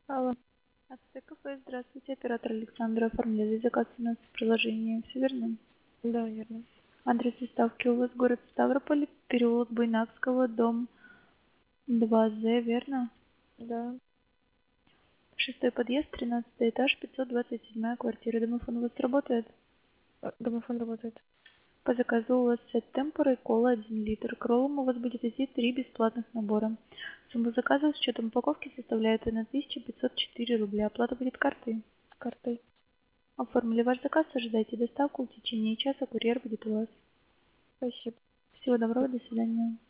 Алло. АЦТ-кафе, здравствуйте, оператор Александра. Оформляли заказ у нас в приложении. Все верно? Да, верно. Адрес доставки у вас город Ставрополь, переулок Буйнакского, дом 2З, верно? Да. Шестой подъезд, 13 этаж, 527 квартира. Домофон у вас работает? Домофон работает. По заказу у вас сет темпора и кола 1 литр. К роллам у вас будет идти 3 бесплатных набора. Сумма заказа с учетом упаковки составляет 1504 рубля. Оплата будет картой. С картой. Оформили ваш заказ, ожидайте доставку. В течение часа курьер будет у вас. Спасибо. Всего доброго, до свидания.